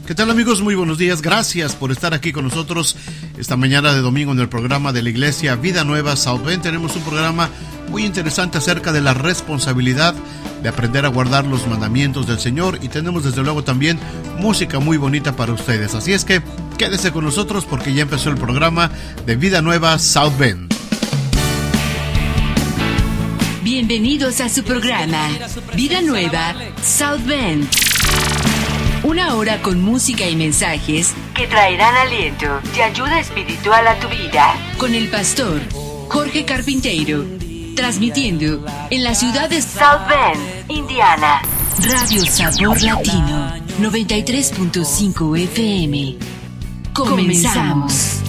¿Qué tal, amigos? Muy buenos días. Gracias por estar aquí con nosotros esta mañana de domingo en el programa de la Iglesia Vida Nueva South Bend. Tenemos un programa muy interesante acerca de la responsabilidad de aprender a guardar los mandamientos del Señor, y tenemos desde luego también música muy bonita para ustedes. Así es que quédese con nosotros porque ya empezó el programa de Vida Nueva South Bend. Bienvenidos a su programa Vida Nueva South Bend. Una hora con música y mensajes que traerán aliento y ayuda espiritual a tu vida. Con el pastor Jorge Carpinteiro, transmitiendo en la ciudad de South Bend, Indiana. Radio Sabor Latino, 93.5 FM. Comenzamos.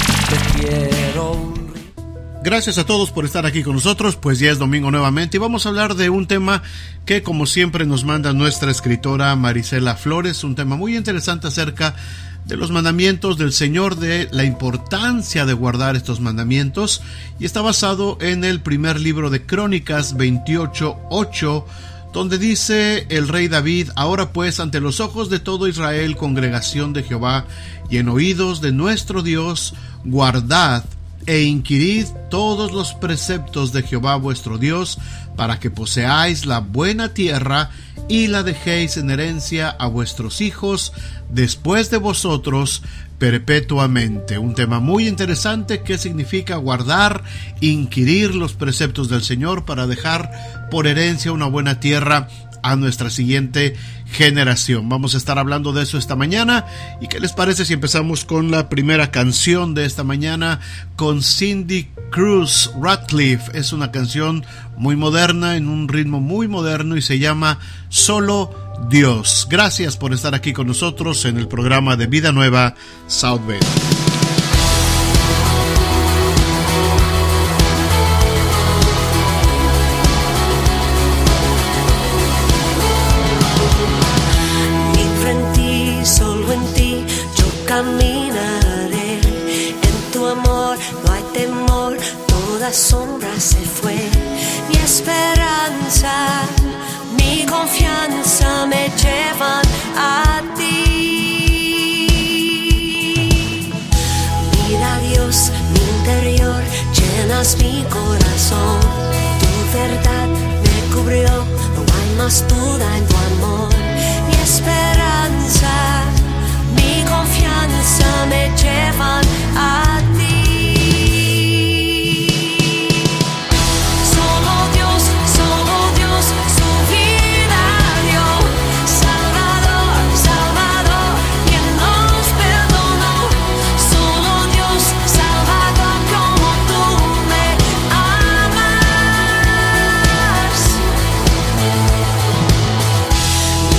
Gracias a todos por estar aquí con nosotros, pues ya es domingo nuevamente y vamos a hablar de un tema que, como siempre, nos manda nuestra escritora Marisela Flores, un tema muy interesante acerca de los mandamientos del Señor, de la importancia de guardar estos mandamientos, y está basado en el primer libro de Crónicas 28:8, donde dice el rey David: ahora pues, ante los ojos de todo Israel, congregación de Jehová, y en oídos de nuestro Dios, guardad e inquirid todos los preceptos de Jehová vuestro Dios, para que poseáis la buena tierra y la dejéis en herencia a vuestros hijos después de vosotros perpetuamente. Un tema muy interesante que significa guardar, inquirir los preceptos del Señor para dejar por herencia una buena tierra a nuestra siguiente generación. Vamos a estar hablando de eso esta mañana. ¿Y qué les parece si empezamos con la primera canción de esta mañana, con Cindy Cruz Ratcliffe? Es una canción muy moderna, en un ritmo muy moderno, y se llama Solo Dios. Gracias por estar aquí con nosotros en el programa de Vida Nueva South Bend. Caminaré en tu amor, no hay temor, toda sombra se fue. Mi esperanza, mi confianza me llevan a ti. Mira, Dios, mi interior, llenas mi corazón. Tu verdad me cubrió, no hay más duda en tu amor. Mi esperanza, mi confianza me llevan a ti. Solo Dios, su vida dio. Salvador, Salvador, quien nos perdonó. Solo Dios, Salvador, como tú me amas.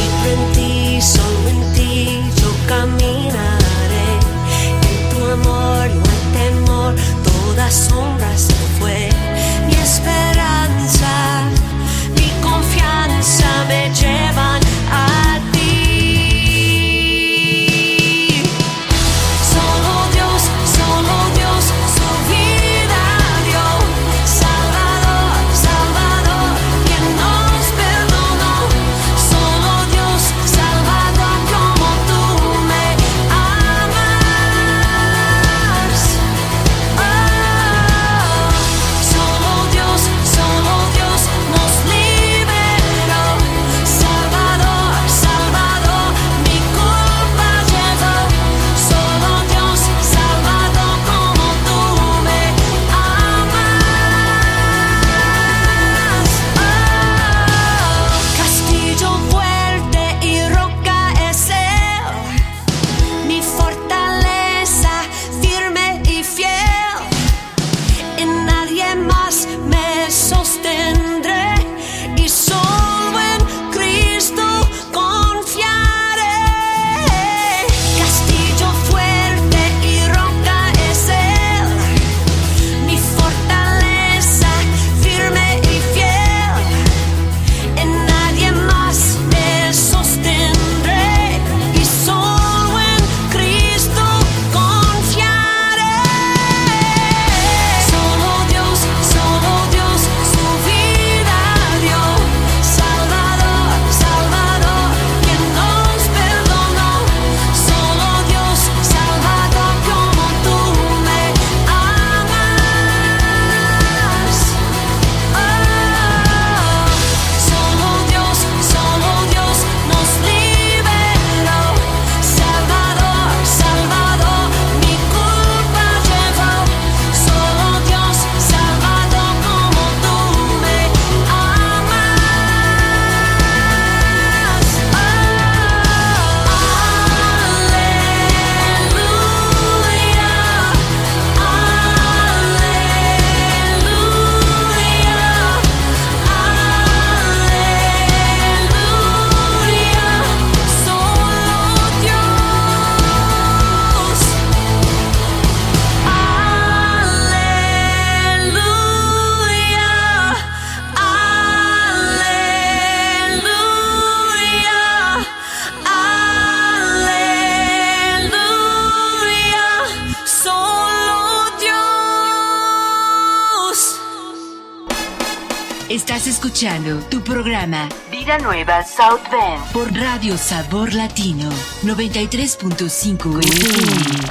Estás escuchando tu programa Vida Nueva South Bend por Radio Sabor Latino 93.5 FM.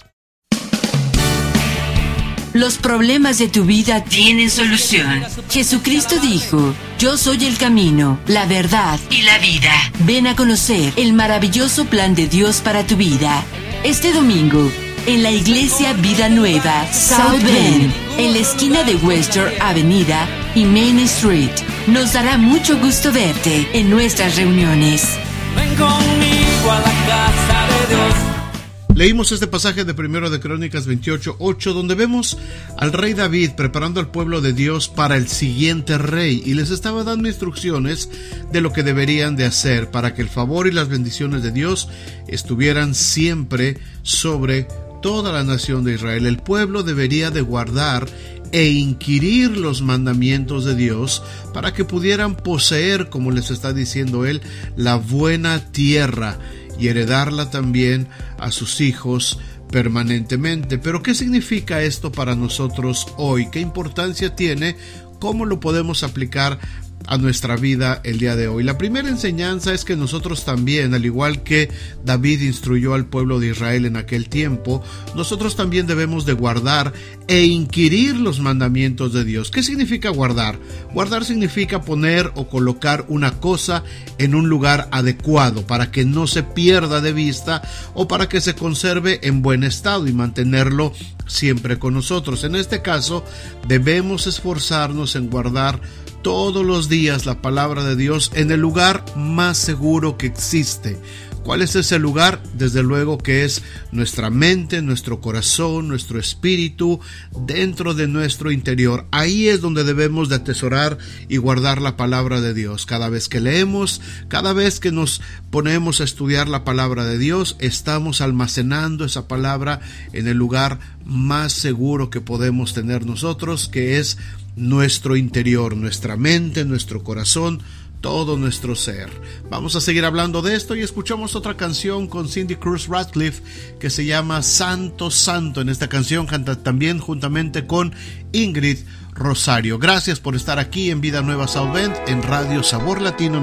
Los problemas de tu vida tienen solución. Jesucristo dijo: yo soy el camino, la verdad y la vida. Ven a conocer el maravilloso plan de Dios para tu vida. Este domingo, en la Iglesia Vida Nueva South Bend, en la esquina de Western Avenida y Main Street. Nos dará mucho gusto verte en nuestras reuniones. Ven conmigo a la casa de Dios. Leímos este pasaje de Primero de Crónicas 28:8, donde vemos al rey David preparando al pueblo de Dios para el siguiente rey, y les estaba dando instrucciones de lo que deberían de hacer para que el favor y las bendiciones de Dios estuvieran siempre sobre toda la nación de Israel. El pueblo debería de guardar e inquirir los mandamientos de Dios para que pudieran poseer, como les está diciendo él, la buena tierra y heredarla también a sus hijos permanentemente. Pero ¿qué significa esto para nosotros hoy? ¿Qué importancia tiene? ¿Cómo lo podemos aplicar a nuestra vida el día de hoy? La primera enseñanza es que nosotros también, al igual que David instruyó al pueblo de Israel en aquel tiempo, nosotros también debemos de guardar e inquirir los mandamientos de Dios. ¿Qué significa guardar? Guardar significa poner o colocar una cosa en un lugar adecuado para que no se pierda de vista o para que se conserve en buen estado y mantenerlo siempre con nosotros. En este caso, debemos esforzarnos en guardar todos los días la palabra de Dios en el lugar más seguro que existe. ¿Cuál es ese lugar? Desde luego que es nuestra mente, nuestro corazón, nuestro espíritu, dentro de nuestro interior. Ahí es donde debemos de atesorar y guardar la palabra de Dios. Cada vez que leemos, cada vez que nos ponemos a estudiar la palabra de Dios, estamos almacenando esa palabra en el lugar más seguro que podemos tener nosotros, que es nuestro interior, nuestra mente, nuestro corazón, todo nuestro ser. Vamos a seguir hablando de esto y escuchamos otra canción con Cindy Cruz Radcliffe que se llama Santo Santo. En esta canción canta también juntamente con Ingrid Rosario. Gracias por estar aquí en Vida Nueva South Bend en Radio Sabor Latino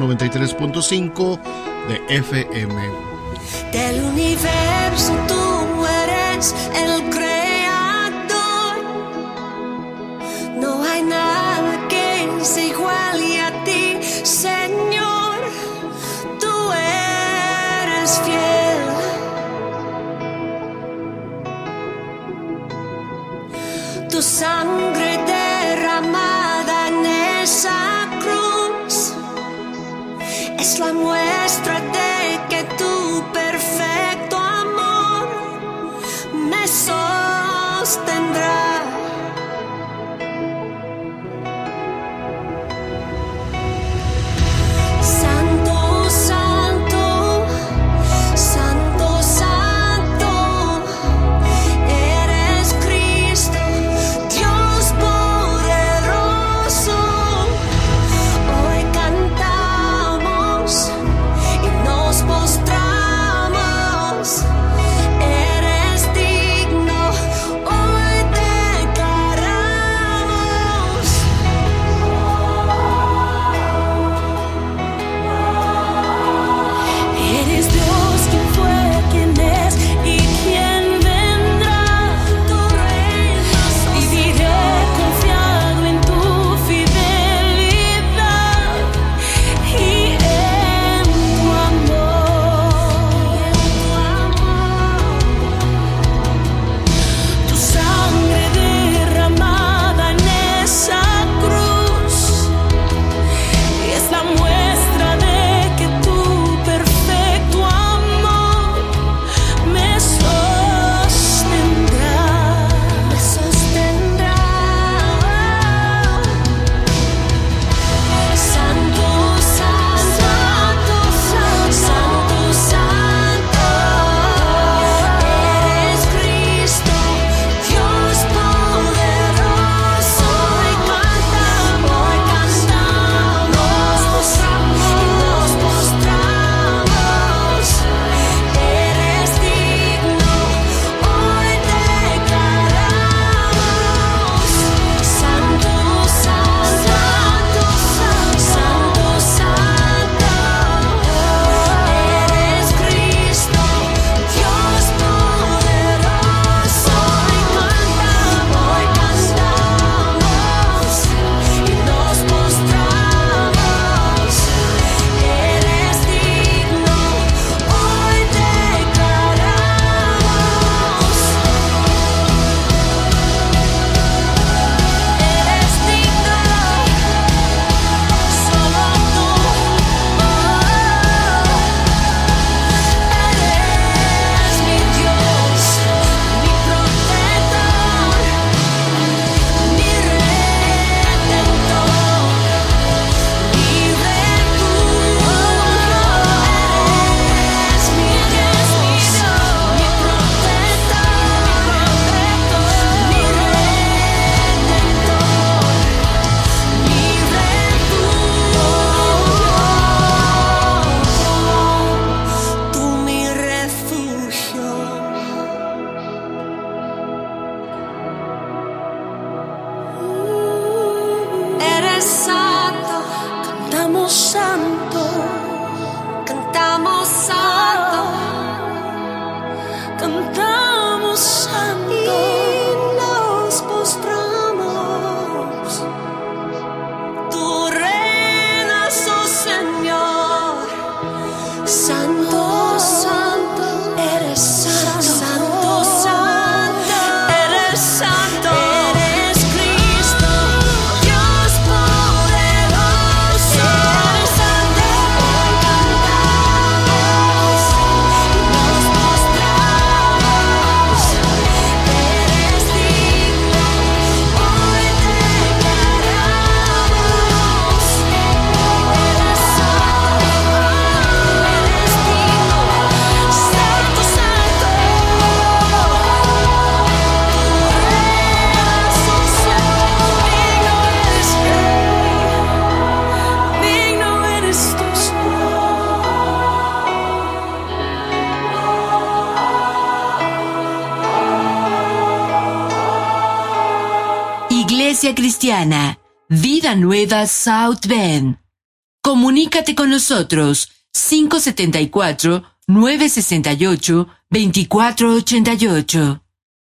93.5 de FM. Del universo tú eres el creador. No hay nada que sea igual y a ti, Señor, tú eres fiel. Tu sangre derramada en esa cruz es la muestra de que tu perfecto amor me sostendrá. Nos santo, cantamos santo y nos postramos. Tú reinas, oh Señor, santo, santo, eres santo, santo, santo, eres santo. Iglesia Cristiana, Vida Nueva South Bend. Comunícate con nosotros 574-968-2488.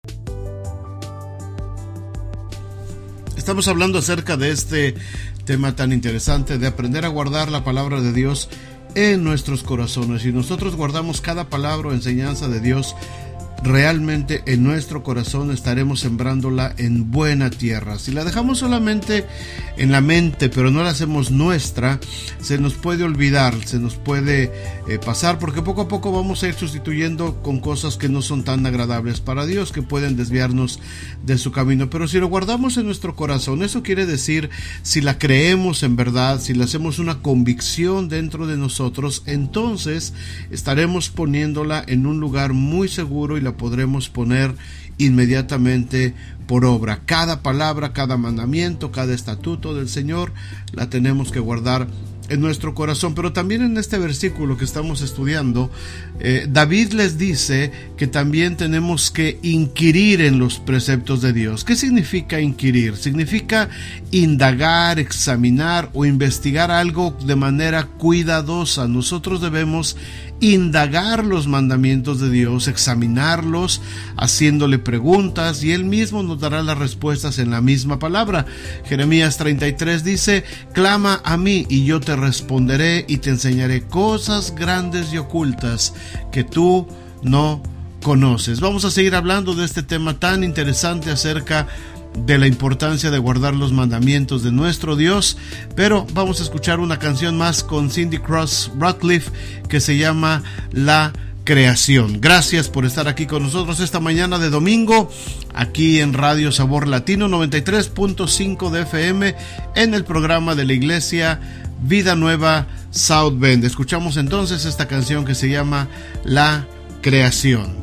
Estamos hablando acerca de este tema tan interesante de aprender a guardar la palabra de Dios en nuestros corazones. Si nosotros guardamos cada palabra o enseñanza de Dios realmente en nuestro corazón, estaremos sembrándola en buena tierra. Si la dejamos solamente en la mente pero no la hacemos nuestra, se nos puede olvidar, se nos puede pasar, porque poco a poco vamos a ir sustituyendo con cosas que no son tan agradables para Dios, que pueden desviarnos de su camino. Pero si lo guardamos en nuestro corazón, eso quiere decir, si la creemos en verdad, si la hacemos una convicción dentro de nosotros, entonces estaremos poniéndola en un lugar muy seguro y la podremos poner inmediatamente por obra. Cada palabra, cada mandamiento, cada estatuto del Señor la tenemos que guardar en nuestro corazón. Pero también en este versículo que estamos estudiando, David les dice que también tenemos que inquirir en los preceptos de Dios. ¿Qué significa inquirir? Significa indagar, examinar o investigar algo de manera cuidadosa. Nosotros debemos indagar los mandamientos de Dios, examinarlos, haciéndole preguntas, y Él mismo nos dará las respuestas en la misma palabra. Jeremías 33 dice: clama a mí y yo te responderé y te enseñaré cosas grandes y ocultas que tú no conoces. Vamos a seguir hablando de este tema tan interesante acerca de la importancia de guardar los mandamientos de nuestro Dios, pero vamos a escuchar una canción más con Cindy Cross Ratcliffe que se llama La Creación. Gracias por estar aquí con nosotros esta mañana de domingo, aquí en Radio Sabor Latino 93.5 de FM, en el programa de la Iglesia Vida Nueva South Bend. Escuchamos entonces esta canción que se llama La Creación.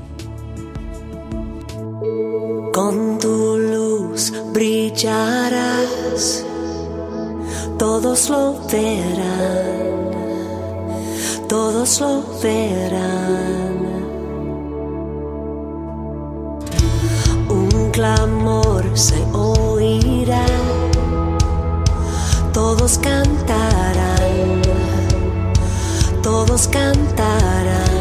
Con tu luz brillarás, todos lo verán, todos lo verán. Un clamor se oirá, todos cantarán, todos cantarán.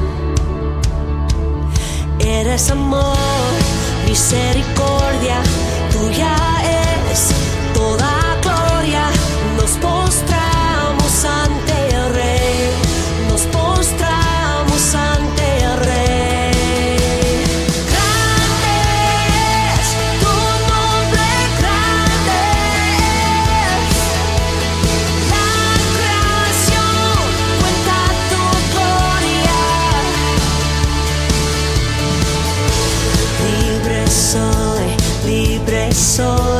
Eres amor, misericordia, tuya es toda gloria. Nos postramos ante el Rey, nos postramos ante el Rey. Grande es tu nombre, grande es la creación, cuenta tu gloria. Libre soy, libre soy.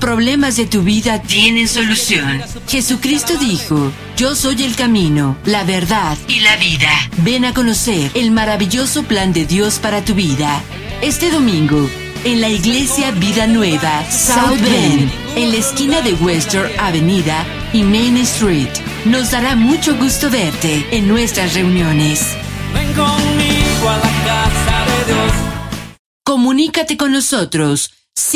problemas de tu vida tienen solución. Jesucristo dijo: yo soy el camino, la verdad y la vida. Ven a conocer el maravilloso plan de Dios para tu vida. Este domingo, en la Iglesia Vida Nueva, South Bend, en la esquina de Western Avenida y Main Street. Nos dará mucho gusto verte en nuestras reuniones. Ven conmigo a la casa de Dios. Comunícate con nosotros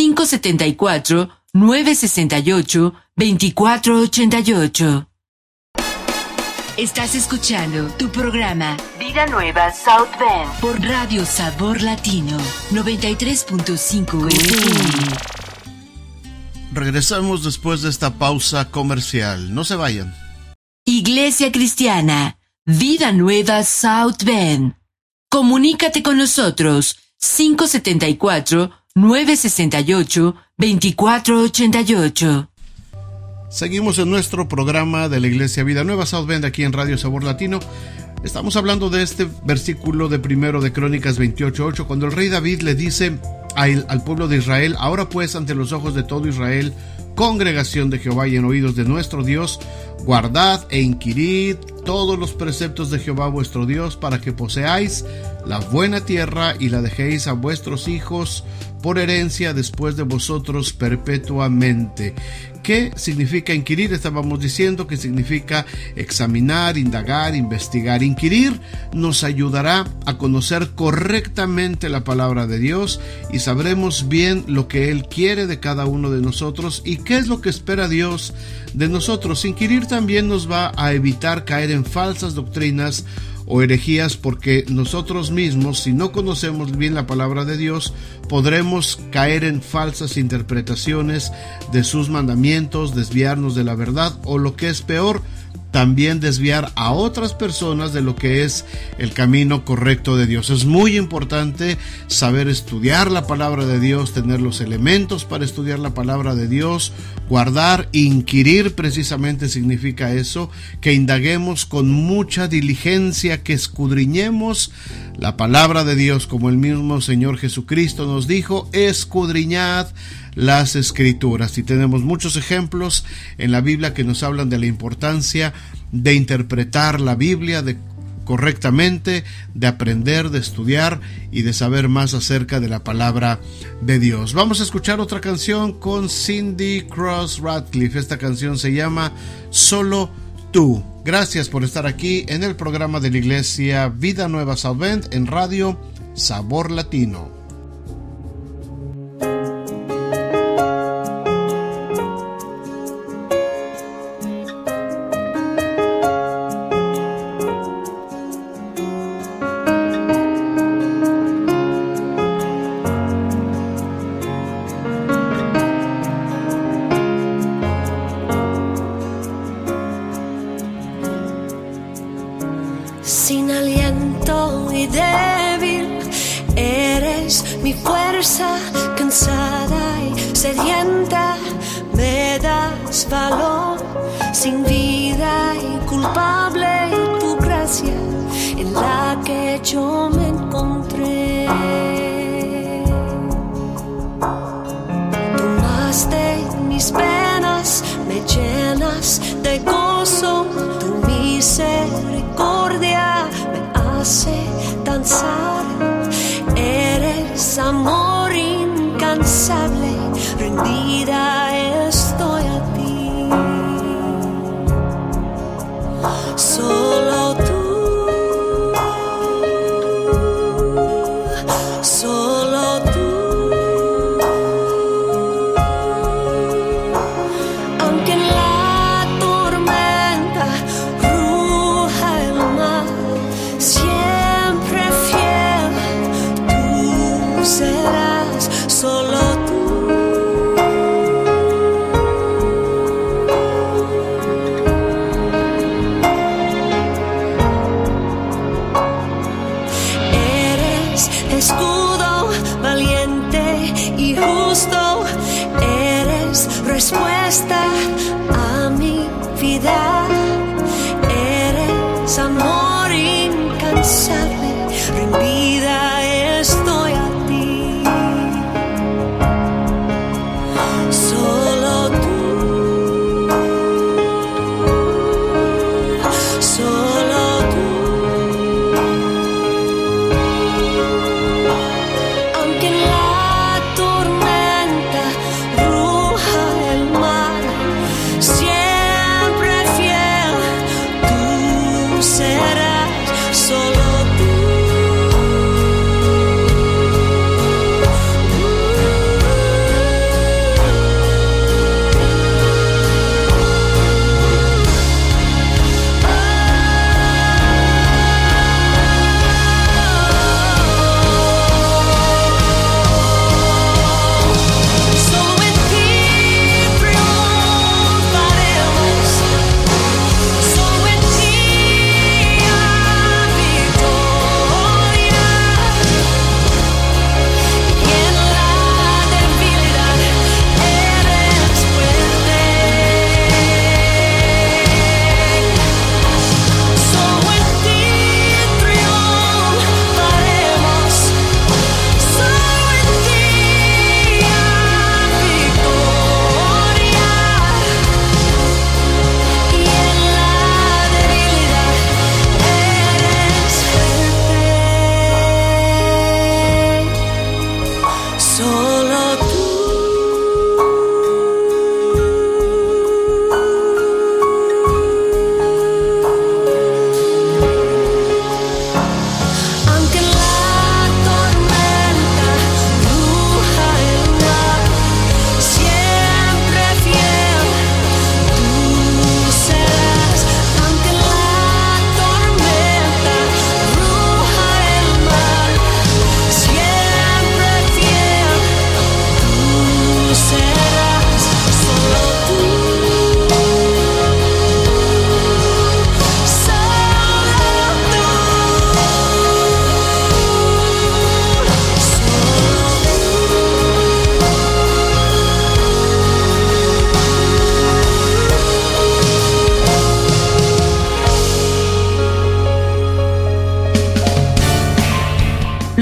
574-968-2488. Estás escuchando tu programa Vida Nueva South Bend por Radio Sabor Latino 93.5 FM. Regresamos después de esta pausa comercial. No se vayan. Iglesia Cristiana Vida Nueva South Bend. Comunícate con nosotros 574-968-2488. Seguimos en nuestro programa de la Iglesia Vida Nueva South Bend aquí en Radio Sabor Latino. Estamos hablando de este versículo de 1 de Crónicas 28:8, cuando el rey David le dice al pueblo de Israel: ahora pues, ante los ojos de todo Israel, congregación de Jehová y en oídos de nuestro Dios, guardad e inquirid todos los preceptos de Jehová vuestro Dios, para que poseáis la buena tierra y la dejéis a vuestros hijos por herencia después de vosotros perpetuamente. ¿Qué significa inquirir? Estábamos diciendo que significa examinar, indagar, investigar. Inquirir nos ayudará a conocer correctamente la palabra de Dios y sabremos bien lo que Él quiere de cada uno de nosotros y qué es lo que espera Dios de nosotros. Inquirir también nos va a evitar caer en falsas doctrinas o herejías, porque nosotros mismos, si no conocemos bien la palabra de Dios, podremos caer en falsas interpretaciones de sus mandamientos, desviarnos de la verdad o, lo que es peor, también desviar a otras personas de lo que es el camino correcto de Dios. Es muy importante saber estudiar la palabra de Dios, tener los elementos para estudiar la palabra de Dios, guardar, inquirir precisamente significa eso, que indaguemos con mucha diligencia, que escudriñemos la palabra de Dios, como el mismo Señor Jesucristo nos dijo: escudriñad las Escrituras. Y tenemos muchos ejemplos en la Biblia que nos hablan de la importancia de interpretar la Biblia correctamente, de aprender, de estudiar y de saber más acerca de la palabra de Dios. Vamos a escuchar otra canción con Cindy Cross Radcliffe. Esta canción se llama Solo Tú. Gracias por estar aquí en el programa de la Iglesia Vida Nueva South Bend en Radio Sabor Latino. Sin aliento y débil, eres mi fuerza, cansada y sedienta, me das valor, sin vida y culpable, y tu gracia en la que yo me encontré. Tomaste mis penas, me llenas de gozo, tu misericordia me hace danzar. Eres amor incansable, rendida estoy a ti. Solo tú, solo tú. Aunque en la tormenta ruja el mar, siempre fiel tú serás. Solo tú. Eres escudo valiente y justo, eres respuesta a mi vida, eres amor incansable, rendida estoy a ti. Solo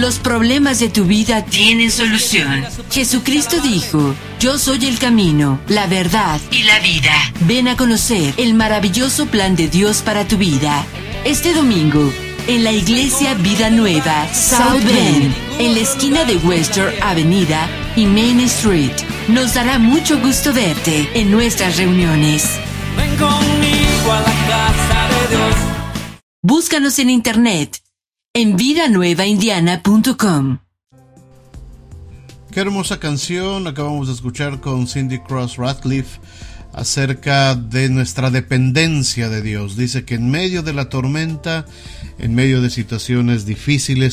Los problemas de tu vida tienen solución. Jesucristo dijo: yo soy el camino, la verdad y la vida. Ven a conocer el maravilloso plan de Dios para tu vida. Este domingo, en la Iglesia Vida Nueva, South Bend, en la esquina de Western Avenida y Main Street. Nos dará mucho gusto verte en nuestras reuniones. Ven conmigo a la casa de Dios. Búscanos en internet en vidanuevaindiana.com. Qué hermosa canción acabamos de escuchar con Cindy Cross Radcliffe acerca de nuestra dependencia de Dios. Dice que en medio de la tormenta, en medio de situaciones difíciles,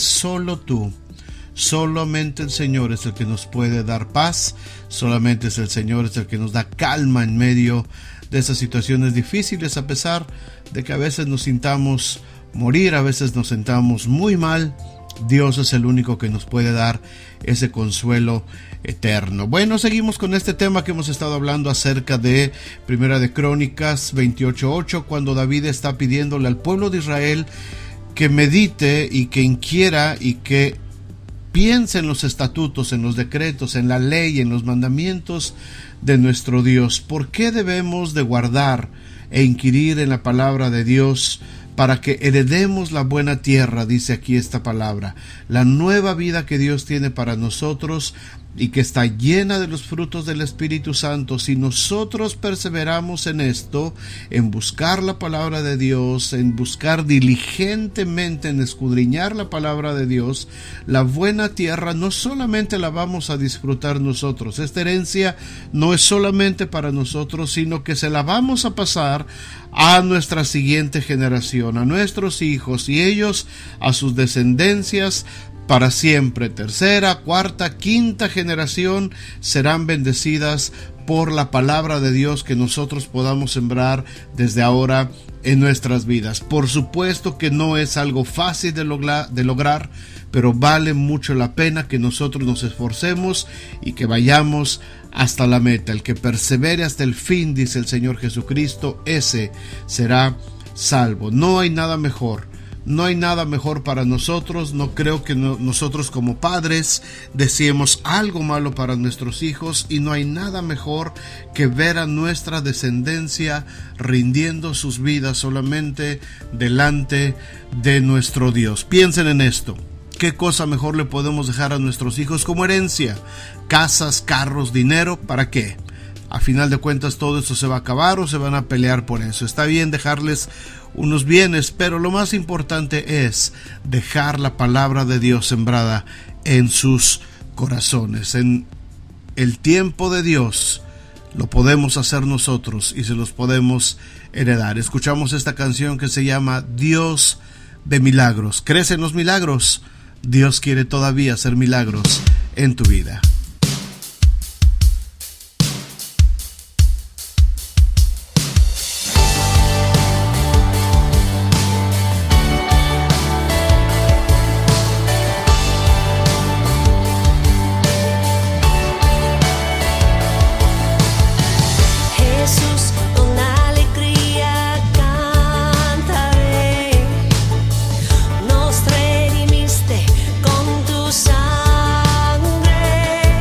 solamente el Señor es el que nos puede dar paz, solamente es el Señor es el que nos da calma en medio de esas situaciones difíciles, a pesar de que a veces nos sintamos morir, a veces nos sintamos muy mal. Dios es el único que nos puede dar ese consuelo eterno. Bueno, seguimos con este tema que hemos estado hablando acerca de Primera de Crónicas 28:8, cuando David está pidiéndole al pueblo de Israel que medite y que inquiera y que piense en los estatutos, en los decretos, en la ley, en los mandamientos de nuestro Dios. ¿Por qué debemos de guardar e inquirir en la palabra de Dios para que heredemos la buena tierra? Dice aquí esta palabra, la nueva vida que Dios tiene para nosotros y que está llena de los frutos del Espíritu Santo. Si nosotros perseveramos en esto, en buscar la palabra de Dios, en buscar diligentemente, en escudriñar la palabra de Dios, la buena tierra no solamente la vamos a disfrutar nosotros. Esta herencia no es solamente para nosotros, sino que se la vamos a pasar a nuestra siguiente generación, a nuestros hijos y ellos a sus descendencias para siempre. Tercera, cuarta, quinta generación serán bendecidas por la palabra de Dios que nosotros podamos sembrar desde ahora en nuestras vidas. Por supuesto que no es algo fácil de lograr, pero vale mucho la pena que nosotros nos esforcemos y que vayamos hasta la meta. El que persevere hasta el fin, dice el Señor Jesucristo, ese será salvo. No hay nada mejor. No hay nada mejor para nosotros. No creo que nosotros como padres deseemos algo malo para nuestros hijos, y no hay nada mejor que ver a nuestra descendencia rindiendo sus vidas solamente delante de nuestro Dios. Piensen en esto. ¿Qué cosa mejor le podemos dejar a nuestros hijos como herencia? Casas, carros, dinero. ¿Para qué? A final de cuentas todo eso se va a acabar o se van a pelear por eso. Está bien dejarles unos bienes, pero lo más importante es dejar la palabra de Dios sembrada en sus corazones. En el tiempo de Dios lo podemos hacer nosotros y se los podemos heredar. Escuchamos esta canción que se llama Dios de Milagros. ¿Crees en los milagros? Dios quiere todavía hacer milagros en tu vida. Nos redimiste con tu sangre.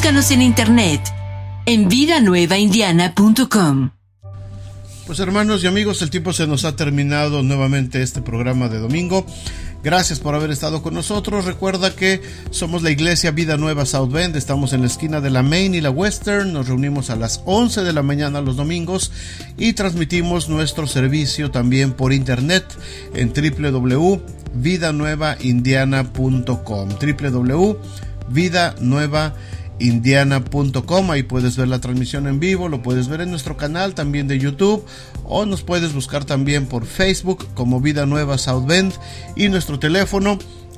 Búscanos en internet en vidanuevaindiana.com. Pues hermanos y amigos, el tiempo se nos ha terminado nuevamente este programa de domingo. Gracias por haber estado con nosotros. Recuerda que somos la iglesia Vida Nueva South Bend. Estamos en la esquina de la Main y la Western. Nos reunimos a las 11 de la mañana los domingos y transmitimos nuestro servicio también por internet en www.vidanuevaindiana.com www.vidanuevaindiana.com. Ahí puedes ver la transmisión en vivo, lo puedes ver en nuestro canal también de YouTube, o nos puedes buscar también por Facebook como Vida Nueva South Bend, y nuestro teléfono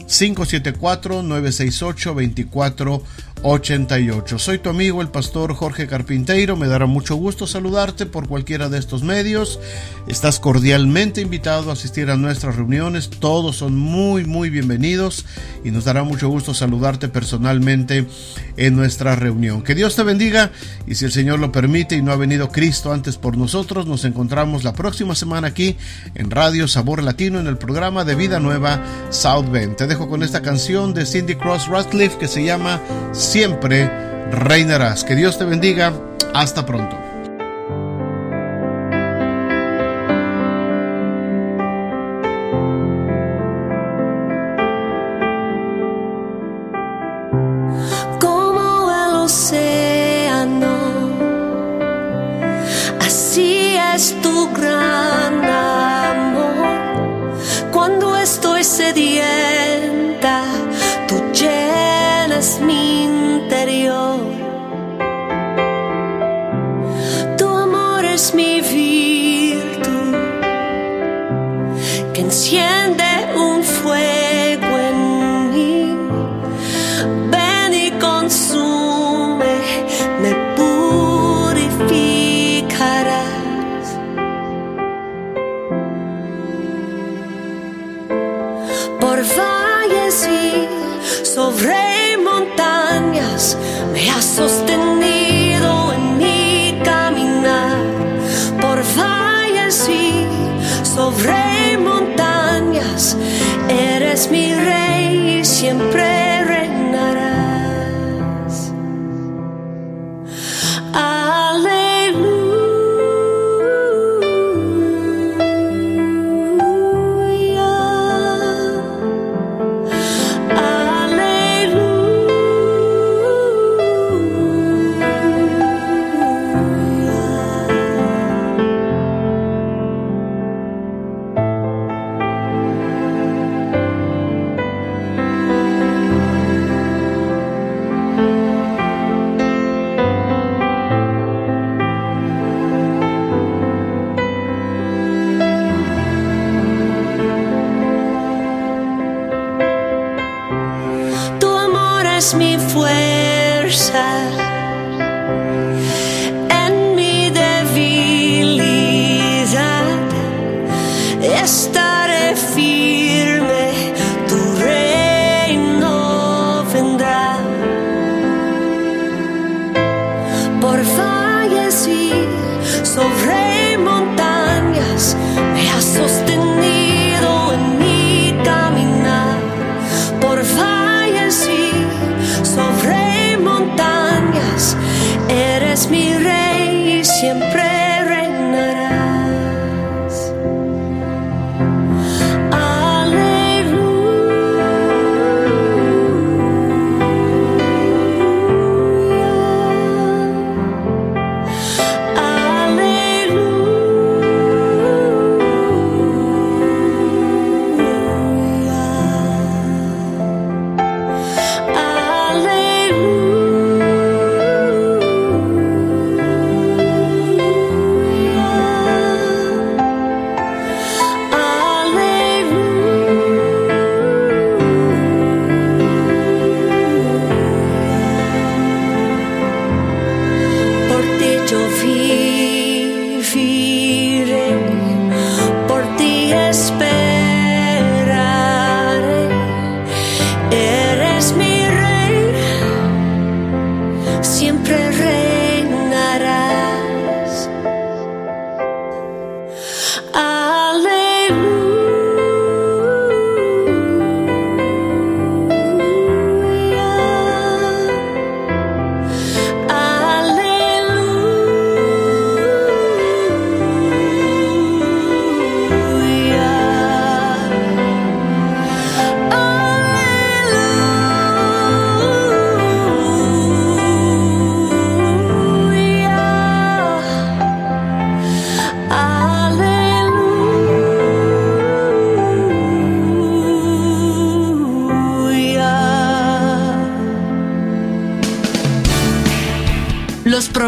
574-968-2488. Soy tu amigo el pastor Jorge Carpinteiro. Me dará mucho gusto saludarte por cualquiera de estos medios. Estás cordialmente invitado a asistir a nuestras reuniones. Todos son muy bienvenidos y nos dará mucho gusto saludarte personalmente en nuestra reunión. Que Dios te bendiga, y si el Señor lo permite y no ha venido Cristo antes por nosotros, nos encontramos la próxima semana aquí en Radio Sabor Latino en el programa de Vida Nueva South Bend. Te dejo con esta canción de Cindy Cross Radcliffe que se llama Siempre Reinarás. Que Dios te bendiga. Hasta pronto. Como el océano, así es tu gran amor. Cuando estoy sedienta, tú llenas mi interior. Tu amor es mi virtud, que enciende un fuego en mí. Ven y consume, me purificarás. Por valles y sobre montañas me has sostenido en mi caminar. Por valles y sobre montañas eres mi rey y siempre reinarás. Mi fuerza en mi debilidad, estaré firme, tu reino vendrá. Por valles y sobre montañas me has sostenido en mi caminar. Por valles y sobre montañas eres mi rey y siempre reinarás. Aleluya.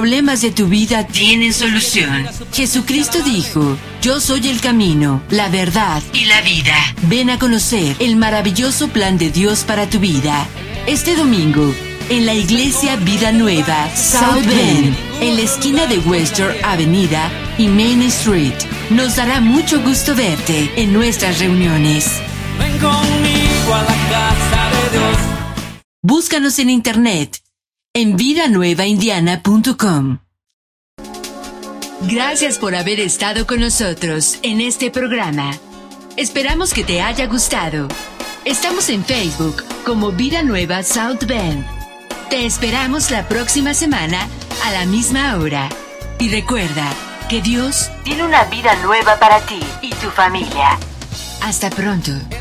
problemas de tu vida tienen solución. Jesucristo dijo: yo soy el camino, la verdad y la vida. Ven a conocer el maravilloso plan de Dios para tu vida. Este domingo, en la iglesia Vida Nueva, South Bend, en la esquina de Western Avenida y Main Street. Nos dará mucho gusto verte en nuestras reuniones. Ven conmigo a la casa de Dios. Búscanos en internet en vidanuevaindiana.com. Gracias por haber estado con nosotros en este programa. Esperamos que te haya gustado. Estamos en Facebook como Vida Nueva South Bend. Te esperamos la próxima semana a la misma hora. Y recuerda que Dios tiene una vida nueva para ti y tu familia. Hasta pronto.